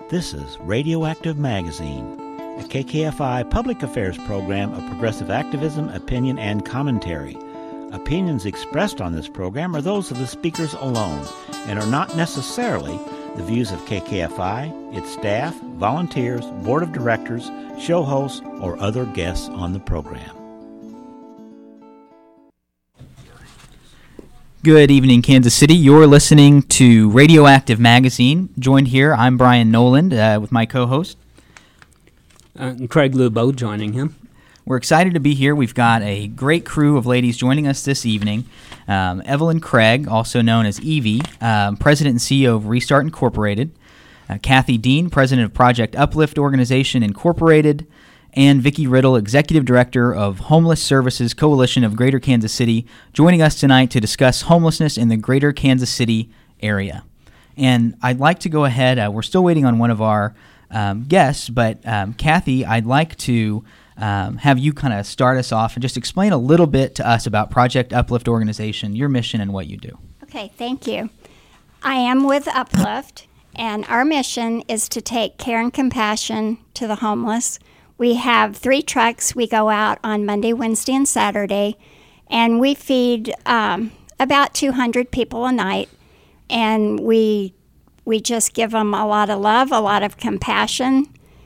This is Radioactive Magazine, a KKFI public affairs program of progressive activism, opinion, and commentary. Opinions expressed on this program are those of the speakers alone and are not necessarily the views of KKFI, its staff, volunteers, board of directors, show hosts, or other guests on the program. Good evening, Kansas City. You're listening to Radioactive Magazine. Joined here, I'm Brian Noland with my co-host. Craig Lubo joining him. We're excited to be here. We've got a great crew of ladies joining us this evening. Evelyn Craig, also known as Evie, President and CEO of Restart Incorporated. Kathy Dean, President of Project Uplift Organization Incorporated. And Vicki Riddle, Executive Director of Homeless Services Coalition of Greater Kansas City, joining us tonight to discuss homelessness in the Greater Kansas City area. And I'd like to go ahead, we're still waiting on one of our guests, but Kathy, I'd like to have you kind of start us off and just explain a little bit to us about Project Uplift Organization, your mission and what you do. Okay, thank you. I am with Uplift, and our mission is to take care and compassion to the homeless. We have 3 trucks. We go out on Monday, Wednesday, and Saturday, and we feed about 200 people a night, and we just give them a lot of love, a lot of compassion.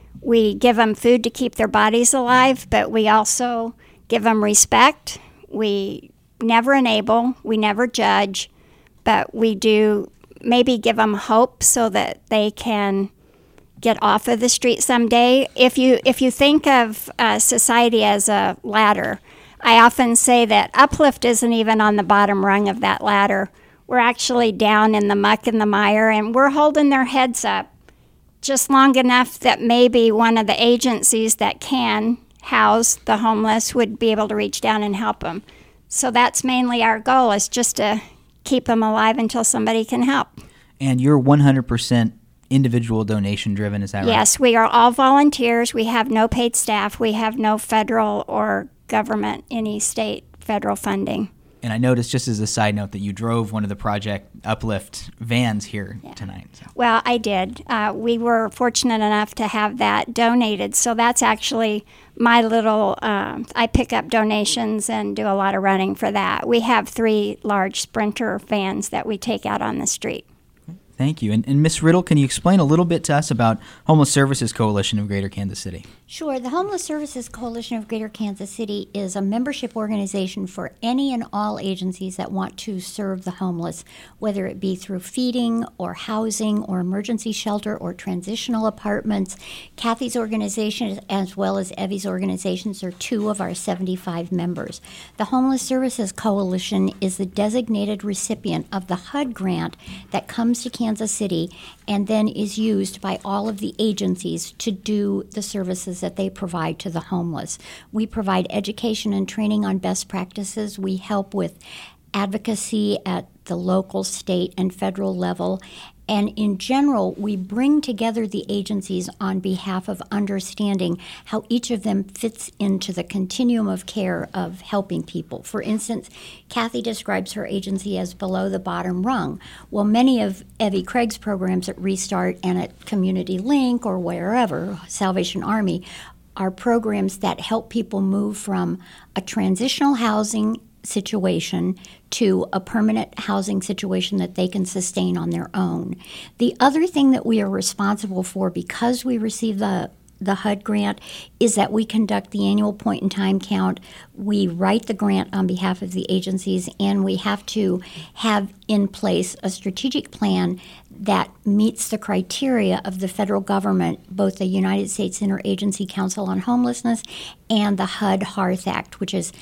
We give them food to keep their bodies alive, but we also give them respect. We never enable, we never judge, but we do maybe give them hope so that they can get off of the street someday. If you think of society as a ladder, I often say that Uplift isn't even on the bottom rung of that ladder. We're actually down in the muck and the mire, and we're holding their heads up just long enough that maybe one of the agencies that can house the homeless would be able to reach down and help them. So that's mainly our goal, is just to keep them alive until somebody can help. And you're 100% individual donation driven, is that right? Yes, we are all volunteers. We have no paid staff. We have no federal or government, any state federal funding. And I noticed, just as a side note, that you drove one of the Project Uplift vans here tonight. So. Well, I did. We were fortunate enough to have that donated, so that's actually my little, I pick up donations and do a lot of running for that. We have 3 large Sprinter vans that we take out on the street. Thank you. And Ms. Riddle, can you explain a little bit to us about Homeless Services Coalition of Greater Kansas City? Sure. The Homeless Services Coalition of Greater Kansas City is a membership organization for any and all agencies that want to serve the homeless, whether it be through feeding or housing or emergency shelter or transitional apartments. Kathy's organization, as well as Evie's organizations, are 2 of our 75 members. The Homeless Services Coalition is the designated recipient of the HUD grant that comes to Kansas City and then is used by all of the agencies to do the services that they provide to the homeless. We provide education and training on best practices. We help with advocacy at the local, state, and federal level. And in general, we bring together the agencies on behalf of understanding how each of them fits into the continuum of care of helping people. For instance, Kathy describes her agency as below the bottom rung. Well, many of Evie Craig's programs at Restart and at Community Link or wherever, Salvation Army, are programs that help people move from a transitional housing situation to a permanent housing situation that they can sustain on their own. The other thing that we are responsible for, because we receive the HUD grant, is that we conduct the annual point-in-time count. We write the grant on behalf of the agencies, and we have to have in place a strategic plan that meets the criteria of the federal government, both the United States Interagency Council on Homelessness and the HUD-HARTH Act, which is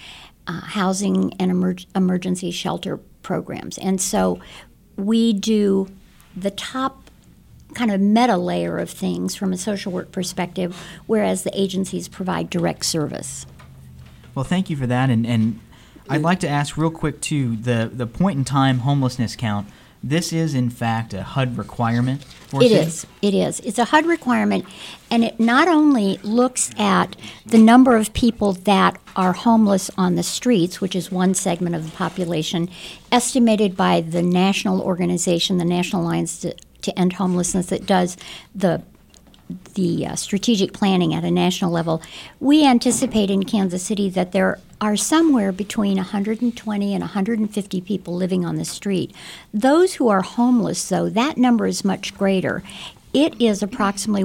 housing and emergency shelter programs. And so we do the top kind of meta layer of things from a social work perspective, whereas the agencies provide direct service. Well, thank you for that. And I'd like to ask real quick, too, the point-in-time homelessness count. This is, in fact, a HUD requirement for It is. It's a HUD requirement, and it not only looks at the number of people that are homeless on the streets, which is one segment of the population, estimated by the national organization, the National Alliance to End Homelessness, that does the strategic planning at a national level, we anticipate in Kansas City that there are somewhere between 120 and 150 people living on the street. Those who are homeless, though, that number is much greater. It is approximately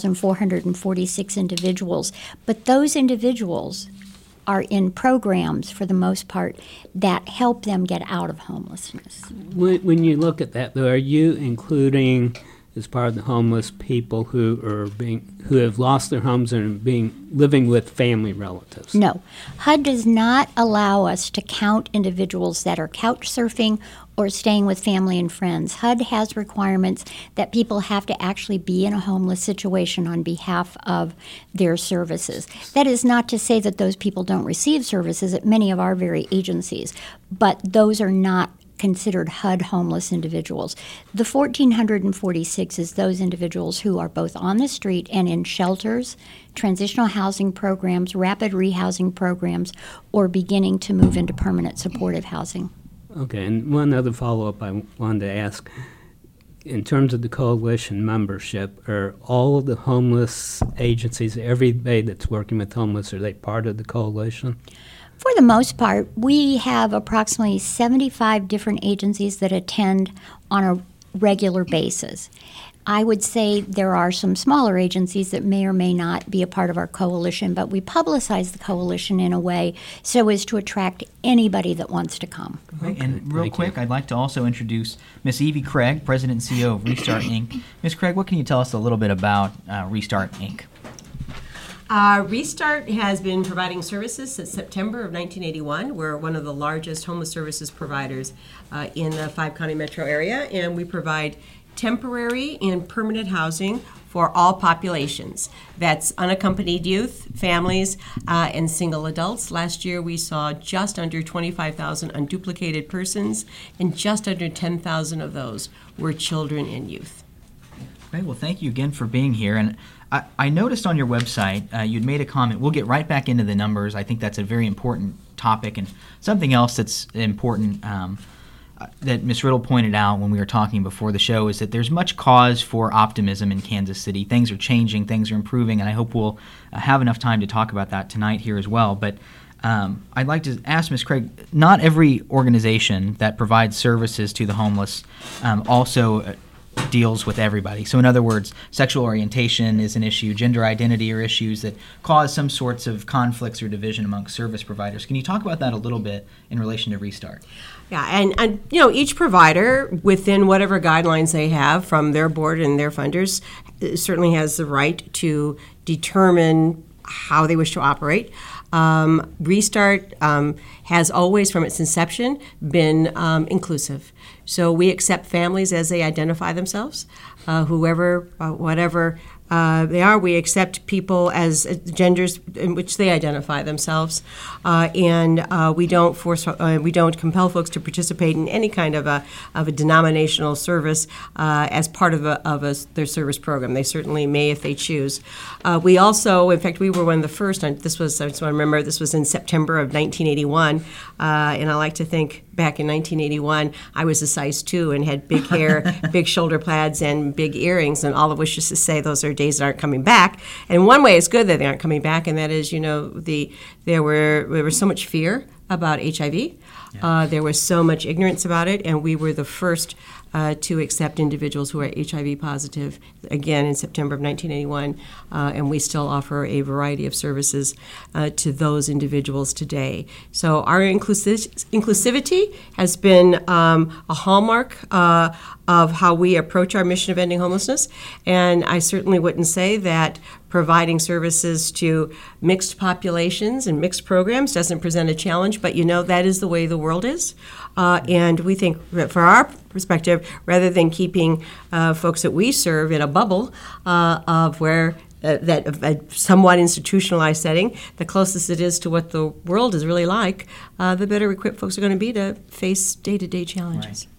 1,446 individuals, but those individuals are in programs, for the most part, that help them get out of homelessness. When you look at that, though, are you including, as part of the homeless, people who have lost their homes and are living with family relatives? No. HUD does not allow us to count individuals that are couch surfing or staying with family and friends. HUD has requirements that people have to actually be in a homeless situation on behalf of their services. That is not to say that those people don't receive services at many of our very agencies, but those are not considered HUD homeless individuals. The 1,446 is those individuals who are both on the street and in shelters, transitional housing programs, rapid rehousing programs, or beginning to move into permanent supportive housing. Okay, and one other follow-up I wanted to ask. In terms of the coalition membership, are all of the homeless agencies, everybody that's working with homeless, are they part of the coalition? For the most part, we have approximately 75 different agencies that attend on a regular basis. I would say there are some smaller agencies that may or may not be a part of our coalition, but we publicize the coalition in a way so as to attract anybody that wants to come. Okay. And real quick, I'd like to also introduce Miss Evie Craig, President and CEO of Restart, Inc. Miss Craig, what can you tell us a little bit about Restart, Inc.? Restart has been providing services since September of 1981. We're one of the largest homeless services providers in the 5-county metro area, and we provide temporary and permanent housing for all populations. That's unaccompanied youth, families, and single adults. Last year we saw just under 25,000 unduplicated persons, and just under 10,000 of those were children and youth. Okay, well, thank you again for being here. And I noticed on your website you'd made a comment. We'll get right back into the numbers. I think that's a very important topic. And something else that's important that Ms. Riddle pointed out when we were talking before the show is that there's much cause for optimism in Kansas City. Things are changing, things are improving, and I hope we'll have enough time to talk about that tonight here as well. But I'd like to ask Ms. Craig, not every organization that provides services to the homeless also deals with everybody. So in other words, sexual orientation is an issue, gender identity are issues that cause some sorts of conflicts or division among service providers. Can you talk about that a little bit in relation to Restart? Yeah, and you know, each provider, within whatever guidelines they have from their board and their funders, certainly has the right to determine how they wish to operate. Restart has always, from its inception, been inclusive. So we accept families as they identify themselves, whoever, whatever they are. We accept people as genders in which they identify themselves, and we don't compel folks to participate in any kind of a denominational service as part of their service program. They certainly may if they choose. We also, in fact, we were one of the first. I just want to remember this was in September of 1981, and I like to think back in 1981, I was a size 2 and had big hair, big shoulder pads, and big earrings, and all of which is to say those are days that aren't coming back. And one way it's good that they aren't coming back, and that is, you know, there was so much fear about HIV. Yeah. There was so much ignorance about it, and we were the first to accept individuals who are HIV positive, again in September of 1981, and we still offer a variety of services to those individuals today. So our inclusivity has been a hallmark of how we approach our mission of ending homelessness, and I certainly wouldn't say that providing services to mixed populations and mixed programs doesn't present a challenge, but you know, that is the way the world is. And we think that for our perspective, rather than keeping folks that we serve in a bubble of where a somewhat institutionalized setting, the closest it is to what the world is really like, the better equipped folks are going to be to face day-to-day challenges. Right.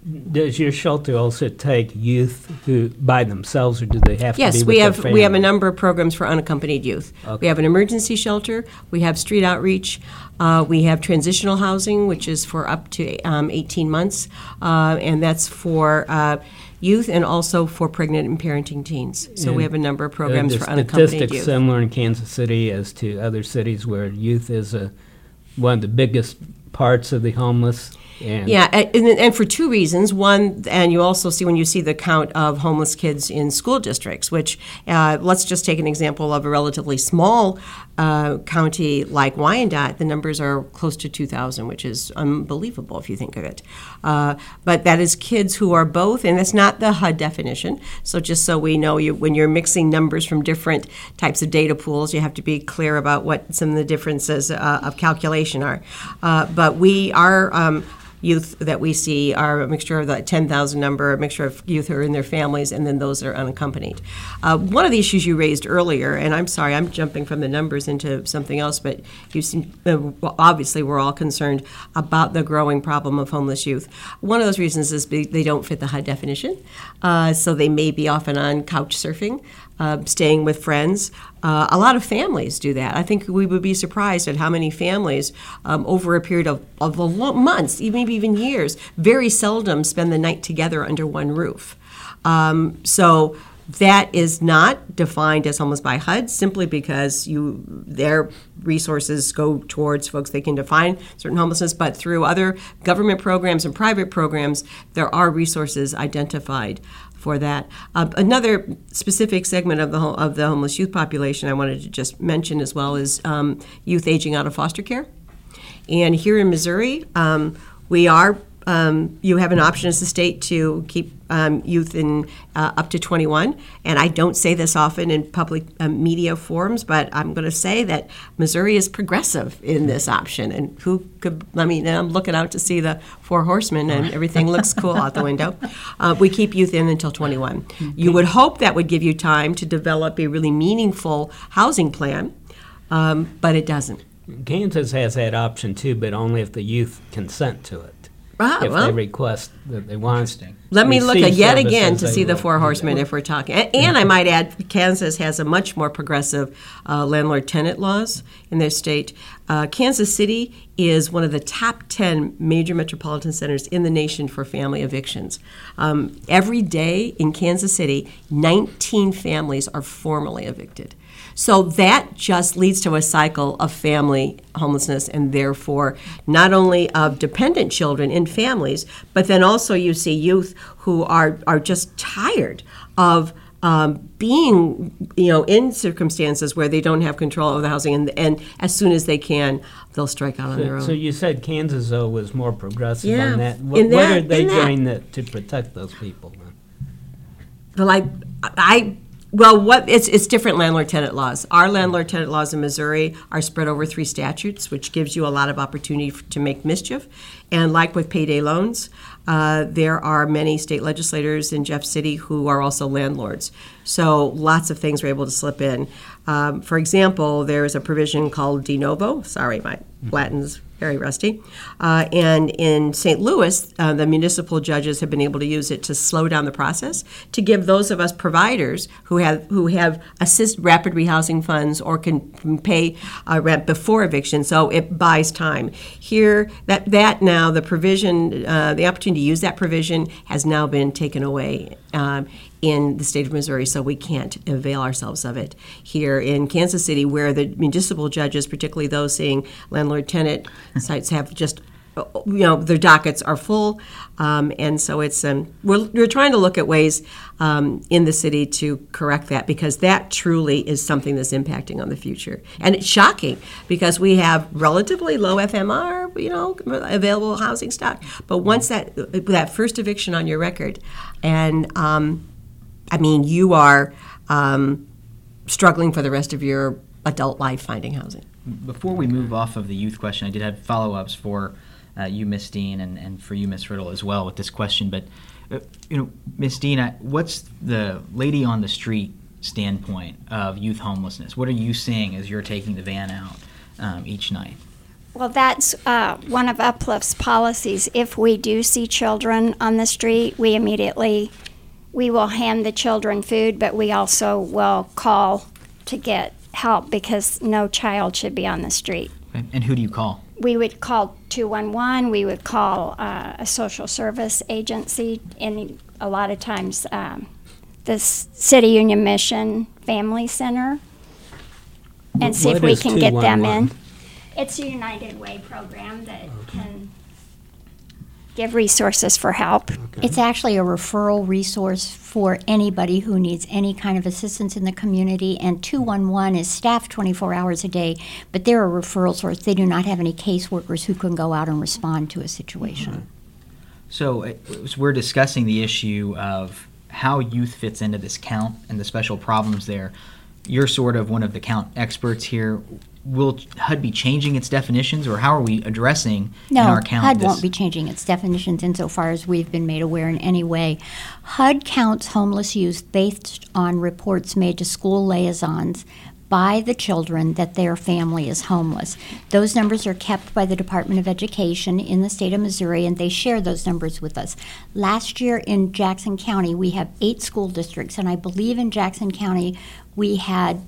Does your shelter also take youth who by themselves, or do they have to be Yes, with we their have family? we have a number of programs for unaccompanied youth. Okay. We have an emergency shelter. We have street outreach. We have transitional housing, which is for up to 18 months, and that's for youth and also for pregnant and parenting teens. So we have a number of programs Are for the unaccompanied statistics youth. similar in Kansas City as to other cities where youth is one of the biggest parts of the homeless? And Yeah, and for two reasons. One, and you also see when you see the count of homeless kids in school districts, which let's just take an example of a relatively small county like Wyandotte. The numbers are close to 2,000, which is unbelievable if you think of it. But that is kids who are both, and that's not the HUD definition. So just so we know, when you're mixing numbers from different types of data pools, you have to be clear about what some of the differences of calculation are. But we are youth that we see are a mixture of the 10,000 number, a mixture of youth who are in their families, and then those that are unaccompanied. One of the issues you raised earlier, and I'm sorry, I'm jumping from the numbers into something else, but you seem, obviously we're all concerned about the growing problem of homeless youth. One of those reasons is they don't fit the HUD definition, so they may be often on couch surfing. Staying with friends. A lot of families do that. I think we would be surprised at how many families, over a period of months, maybe even years, very seldom spend the night together under one roof. So that is not defined as homeless by HUD simply because their resources go towards folks they can define certain homelessness, but through other government programs and private programs, there are resources identified for that. Another specific segment of the homeless youth population I wanted to just mention as well is youth aging out of foster care. And here in Missouri, we are you have an option as a state to keep youth in up to 21. And I don't say this often in public media forums, but I'm going to say that Missouri is progressive in this option. And who could, I'm looking out to see the Four Horsemen and everything looks cool out the window. We keep youth in until 21. Okay. You would hope that would give you time to develop a really meaningful housing plan, but it doesn't. Kansas has that option too, but only if the youth consent to it. If they request that they want. Let me look yet again to see the Four Horsemen if we're talking. And I might add, Kansas has a much more progressive landlord-tenant laws in their state. Kansas City is one of the top 10 major metropolitan centers in the nation for family evictions. Every day in Kansas City, 19 families are formally evicted. So that just leads to a cycle of family homelessness and therefore not only of dependent children in families, but then also you see youth who are just tired of being, in circumstances where they don't have control of the housing, and as soon as they can, they'll strike out on their own. So you said Kansas, though, was more progressive Yeah. on that. What are they doing to protect those people? Well, it's different landlord-tenant laws. Our landlord-tenant laws in Missouri are spread over 3 statutes, which gives you a lot of opportunity to make mischief. And like with payday loans, there are many state legislators in Jeff City who are also landlords. So lots of things are able to slip in. For example, there is a provision called de novo. Sorry, my Latin's very rusty. And in St. Louis, the municipal judges have been able to use it to slow down the process, to give those of us providers who have assist rapid rehousing funds or can pay rent before eviction. So it buys time. Here, that now the provision, the opportunity to use that provision has now been taken away in the state of Missouri, so we can't avail ourselves of it. Here in Kansas City, where the municipal judges, particularly those seeing landlord-tenant sites, have just, their dockets are full, and so it's we're trying to look at ways in the city to correct that, because that truly is something that's impacting on the future. And it's shocking because we have relatively low FMR, available housing stock, but once that first eviction on your record, and you are struggling for the rest of your adult life finding housing. Before we move off of the youth question, I did have follow-ups for you, Ms. Dean, and for you, Ms. Riddle, as well with this question. But, Ms. Dean, what's the lady on the street standpoint of youth homelessness? What are you seeing as you're taking the van out each night? Well, that's one of Uplift's policies. If we do see children on the street, we will hand the children food, but we also will call to get help because no child should be on the street. Okay. And who do you call? We would call 211. We would call a social service agency, and a lot of times the City Union Mission Family Center, and see if we can get them in. It's a United Way program that can give resources for help. It's actually a referral resource for anybody who needs any kind of assistance in the community, and 211 is staffed 24 hours a day, but they're a referral source. They do not have any caseworkers who can go out and respond to a situation. So as we're discussing the issue of how youth fits into this count and the special problems there. You're sort of one of the count experts here. Will HUD be changing its definitions, or how are we addressing in our count? No, HUD won't be changing its definitions insofar as we've been made aware in any way. HUD counts homeless youth based on reports made to school liaisons by the children that their family is homeless. Those numbers are kept by the Department of Education in the state of Missouri, and they share those numbers with us. Last year in Jackson County, we have 8 school districts, and I believe in Jackson County we had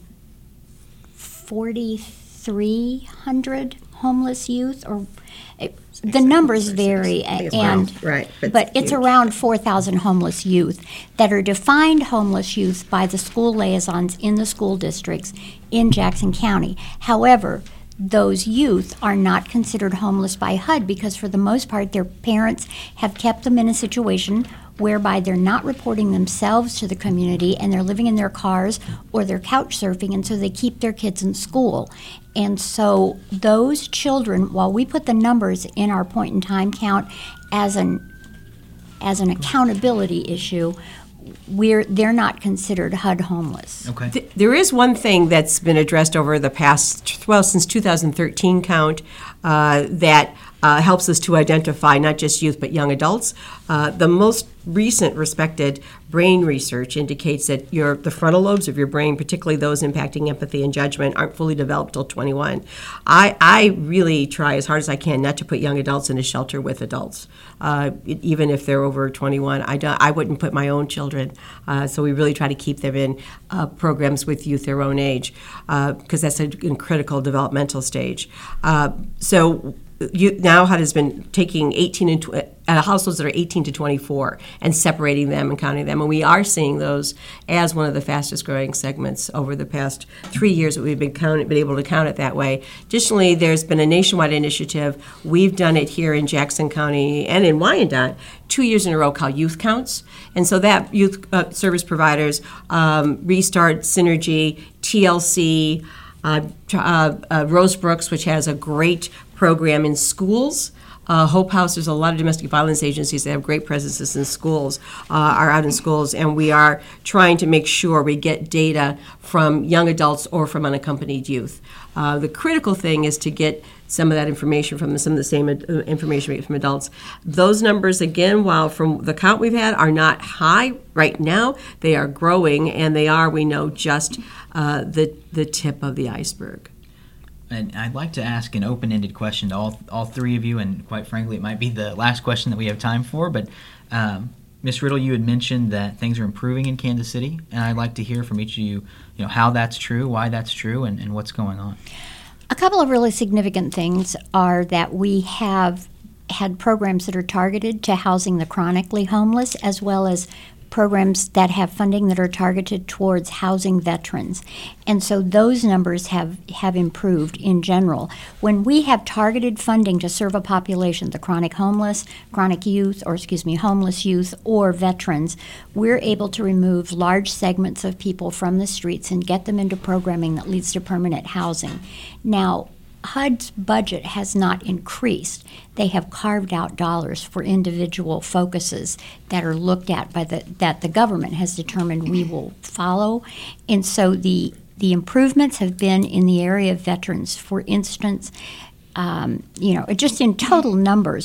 4,300 homeless youth, or the numbers vary, but it's around 4,000 homeless youth that are defined homeless youth by the school liaisons in the school districts in Jackson County. However, those youth are not considered homeless by HUD because for the most part their parents have kept them in a situation whereby they're not reporting themselves to the community and they're living in their cars or they're couch surfing, and so they keep their kids in school. And so those children, while we put the numbers in our point in time count as an accountability issue, they're not considered HUD homeless. Okay. There is one thing that's been addressed over the past, since 2013 count, that helps us to identify not just youth but young adults. The most recent respected brain research indicates that the frontal lobes of your brain, particularly those impacting empathy and judgment, aren't fully developed till 21. I really try as hard as I can not to put young adults in a shelter with adults, even if they're over 21. I wouldn't put my own children, so we really try to keep them in programs with youth their own age, because that's a critical developmental stage. So now HUD has been taking 18 and households that are 18 to 24 and separating them and counting them, and we are seeing those as one of the fastest growing segments over the past 3 years that we've been able to count it that way. Additionally, there's been a nationwide initiative. We've done it here in Jackson County and in Wyandotte 2 years in a row called Youth Counts, and so that youth service providers, Restart, Synergy, TLC, Rosebrooks, which has a great program in schools. Hope House, there's a lot of domestic violence agencies that have great presences in schools, are out in schools, and we are trying to make sure we get data from young adults or from unaccompanied youth. The critical thing is to get some of that information from some of the same information from adults. Those numbers, again, while from the count we've had, are not high right now. They are growing, and they are, we know, just the tip of the iceberg. And I'd like to ask an open-ended question to all three of you, and quite frankly, it might be the last question that we have time for, but Ms. Riddle, you had mentioned that things are improving in Kansas City, and I'd like to hear from each of you, how that's true, why that's true, and what's going on. A couple of really significant things are that we have had programs that are targeted to housing the chronically homeless, as well as programs that have funding that are targeted towards housing veterans. And so those numbers have improved in general. When we have targeted funding to serve a population, the chronic homeless, homeless youth, or veterans, we're able to remove large segments of people from the streets and get them into programming that leads to permanent housing. Now, HUD's budget has not increased. They have carved out dollars for individual focuses that are looked at that the government has determined we will follow. And so the improvements have been in the area of veterans. For instance, just in total numbers,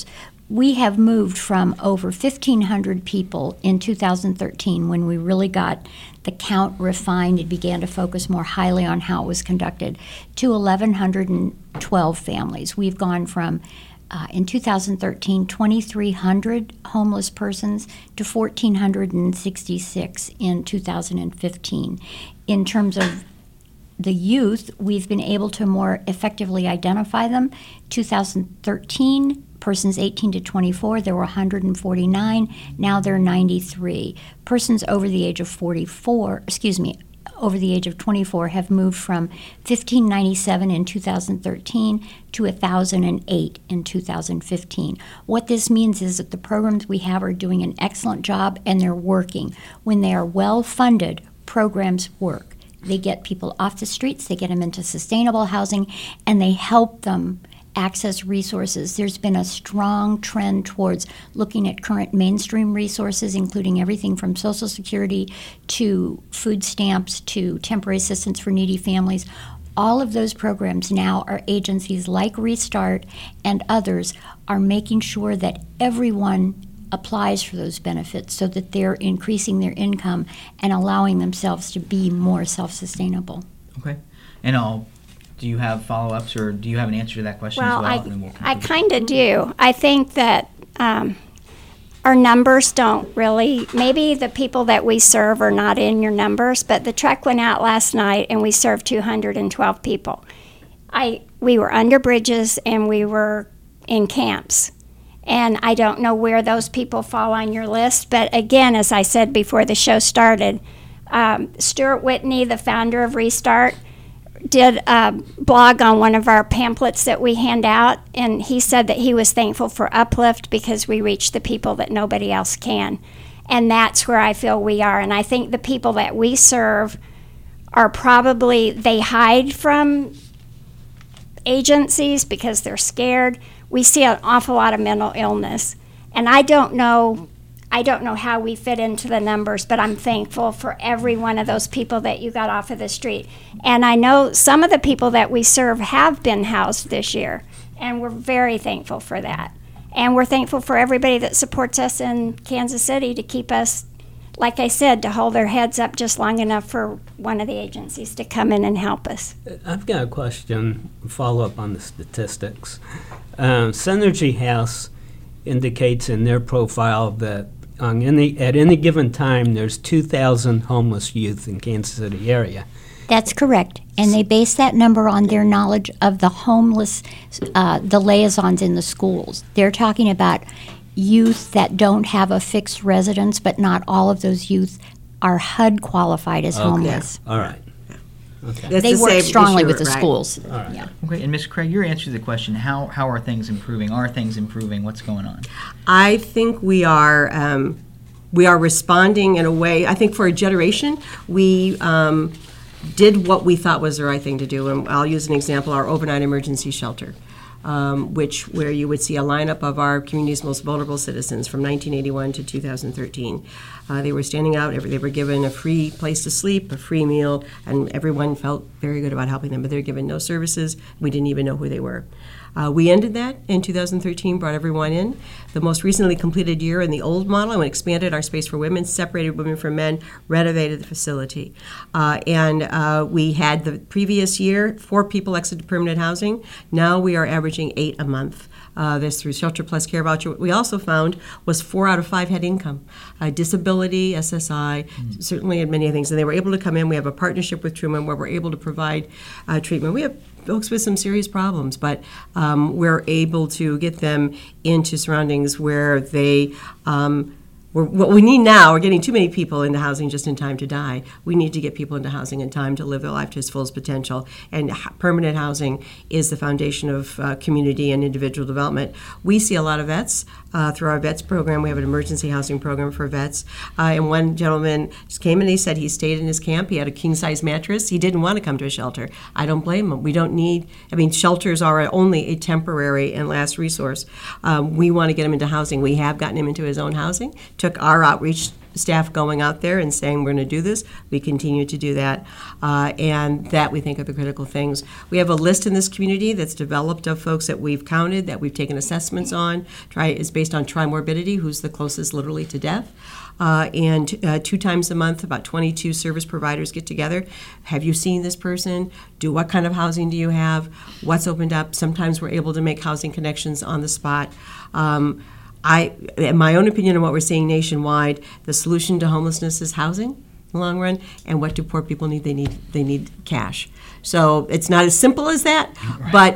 we have moved from over 1,500 people in 2013, when we really got the count refined and began to focus more highly on how it was conducted, to 1,112 families. We've gone from, in 2013, 2,300 homeless persons to 1,466 in 2015. In terms of the youth, we've been able to more effectively identify them. 2013, persons 18 to 24, there were 149. Now there are 93. Persons over the age of 24 have moved from 1,597 in 2013 to 1,008 in 2015. What this means is that the programs we have are doing an excellent job, and they're working. When they are well funded, programs work. They get people off the streets, they get them into sustainable housing, and they help them access resources. There's been a strong trend towards looking at current mainstream resources, including everything from Social Security to food stamps to temporary assistance for needy families. All of those programs now are agencies like Restart and others are making sure that everyone applies for those benefits so that they're increasing their income and allowing themselves to be more self-sustainable. Okay. And do you have follow-ups, or do you have an answer to that question Well, as well? I kind of do. I think that our numbers don't really, maybe the people that we serve are not in your numbers, but the truck went out last night and we served 212 people. We were under bridges and we were in camps. And I don't know where those people fall on your list, but again, as I said before the show started, Stuart Whitney, the founder of Restart, did a blog on one of our pamphlets that we hand out, and he said that he was thankful for Uplift because we reach the people that nobody else can. And that's where I feel we are. And I think the people that we serve are probably, they hide from agencies because they're scared. We see an awful lot of mental illness. And I don't know how we fit into the numbers, but I'm thankful for every one of those people that you got off of the street. And I know some of the people that we serve have been housed this year, and we're very thankful for that. And we're thankful for everybody that supports us in Kansas City to keep us, like I said, to hold their heads up just long enough for one of the agencies to come in and help us. I've got a question, follow up on the statistics. Synergy House indicates in their profile that at any given time there's 2,000 homeless youth in Kansas City area. That's correct. And they base that number on their knowledge of the homeless, the liaisons in the schools. They're talking about youth that don't have a fixed residence, but not all of those youth are HUD qualified as homeless. All right. Okay. That's They the work same strongly issue, with the right? schools. All right. Yeah. Okay, and Ms. Craig, your answer to the question, how are things improving? Are things improving? What's going on? I think we are responding in a way. I think for a generation, we did what we thought was the right thing to do. And I'll use an example: our overnight emergency shelter, where you would see a lineup of our community's most vulnerable citizens from 1981 to 2013. They were standing out. They were given a free place to sleep, a free meal, and everyone felt very good about helping them. But they were given no services. We didn't even know who they were. We ended that in 2013, brought everyone in. The most recently completed year in the old model, and expanded our space for women, separated women from men, renovated the facility. And we had the previous year 4 people exited permanent housing. Now we are averaging 8 a month. This through Shelter Plus Care Voucher. What we also found was 4 out of 5 had income, disability, SSI, certainly in many things. And they were able to come in. We have a partnership with Truman where we're able to provide treatment. We have folks with some serious problems, but we're able to get them into surroundings where they what we need now, we're getting too many people into housing just in time to die. We need to get people into housing in time to live their life to its fullest potential. And permanent housing is the foundation of community and individual development. We see a lot of vets through our vets program. We have an emergency housing program for vets. And one gentleman just came in and he said he stayed in his camp. He had a king-size mattress. He didn't want to come to a shelter. I don't blame him. We don't need, shelters are only a temporary and last resource. We want to get him into housing. We have gotten him into his own housing. Took our outreach staff going out there and saying we're going to do this. We continue to do that, and that we think are the critical things. We have a list in this community that's developed of folks that we've counted, that we've taken assessments on. Is based on trimorbidity, who's the closest literally to death. And 2 times a month, about 22 service providers get together. Have you seen this person? What kind of housing do you have? What's opened up? Sometimes we're able to make housing connections on the spot. In my own opinion, on what we're seeing nationwide, the solution to homelessness is housing in the long run. And what do poor people need? They need cash. So it's not as simple as that, right.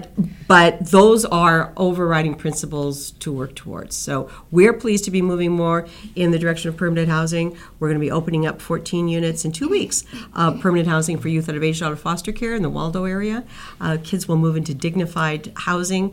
but those are overriding principles to work towards. So we're pleased to be moving more in the direction of permanent housing. We're going to be opening up 14 units in 2 weeks of permanent housing for youth that have aged out of foster care in the Waldo area. Kids will move into dignified housing,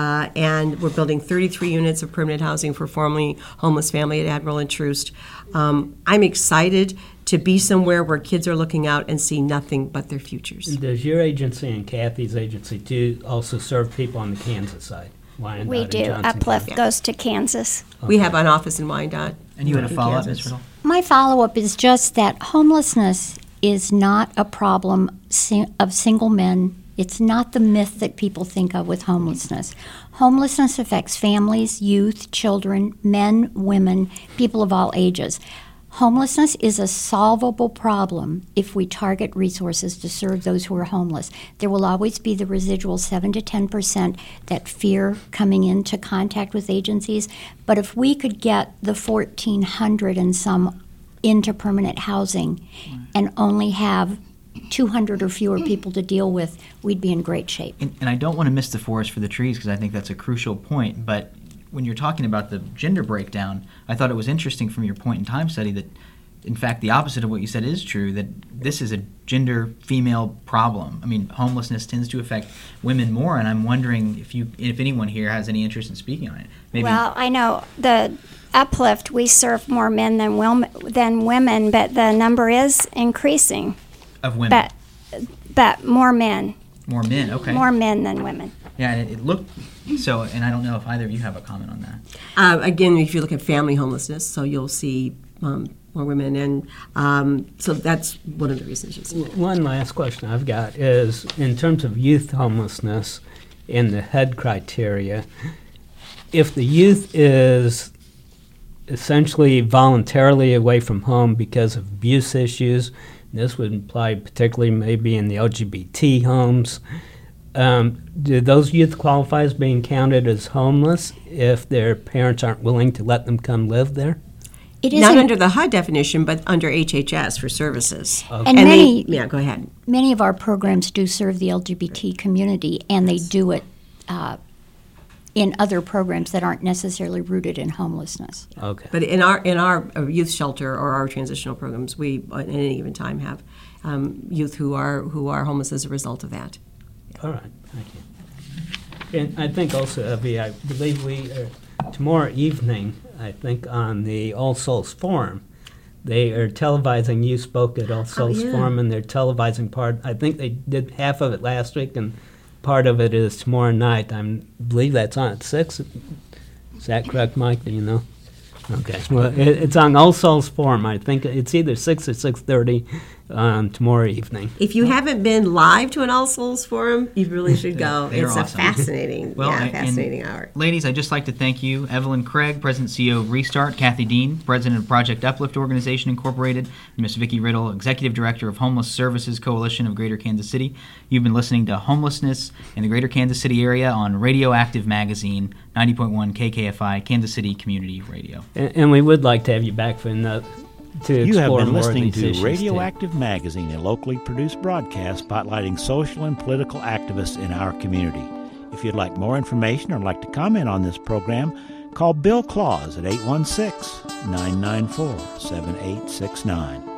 and we're building 33 units of permanent housing for formerly homeless family at Admiral and Troost. I'm excited to be somewhere where kids are looking out and see nothing but their futures. Does your agency and Kathy's agency do also serve people on the Kansas side? Wyandotte We and do. Johnson Uplift County? goes to Kansas. We have an office in Wyandotte. And you had a in follow-up, Kansas. Ms. Riddle? My follow-up is just that homelessness is not a problem of single men. It's not the myth that people think of with homelessness. Homelessness affects families, youth, children, men, women, people of all ages. Homelessness is a solvable problem if we target resources to serve those who are homeless. There will always be the residual 7 to 10% that fear coming into contact with agencies. But if we could get the 1,400 and some into permanent housing and only have 200 or fewer people to deal with, we'd be in great shape. And I don't want to miss the forest for the trees because I think that's a crucial point. But when you're talking about the gender breakdown, I thought it was interesting from your point in time study that, in fact, the opposite of what you said is true, that this is a gender female problem. I mean, homelessness tends to affect women more, and I'm wondering if anyone here has any interest in speaking on it. Maybe. Well, I know the Uplift, we serve more men than women, but the number is increasing. Of women. But more men. More men, okay. More men than women. Yeah, and it looked so, and I don't know if either of you have a comment on that. Again, if you look at family homelessness, so you'll see more women, and so that's one of the reasons you see that. One last question I've got is, in terms of youth homelessness in the HUD criteria, if the youth is essentially voluntarily away from home because of abuse issues, this would imply particularly maybe in the LGBT homes, do those youth qualify as being counted as homeless if their parents aren't willing to let them come live there? It Not isn't- under the HUD definition, but under HHS for services. And many, go ahead. many of our programs do serve the LGBT community, and they do it in other programs that aren't necessarily rooted in homelessness. Okay. But in our youth shelter or our transitional programs, we at any given time have youth who are homeless as a result of that. All right, thank you. And I think also, Evie, I believe we are, tomorrow evening, I think on the All Souls Forum, they are televising, you spoke at All Souls yeah. Forum, and they're televising part, I think they did half of it last week, and part of it is tomorrow night. I believe that's on at 6. Is that correct, Mike? Do you know? Okay. Well, it's on All Souls Forum. I think it's either 6 or 6:30 tomorrow evening. If you haven't been live to an All Souls Forum, you really should go. They're It's awesome. a fascinating, fascinating hour. Ladies, I'd just like to thank you, Evelyn Craig, President and CEO of Restart, Kathy Dean, President of Project Uplift Organization Incorporated, and Ms. Vicki Riddle, Executive Director of Homeless Services Coalition of Greater Kansas City. You've been listening to Homelessness in the Greater Kansas City Area on Radioactive Magazine, 90.1 KKFI, Kansas City Community Radio. And we would like to have you back for to You have explore been more of listening these to issues, too. Radioactive Magazine, a locally produced broadcast spotlighting social and political activists in our community. If you'd like more information or like to comment on this program, call Bill Claus at 816-994-7869.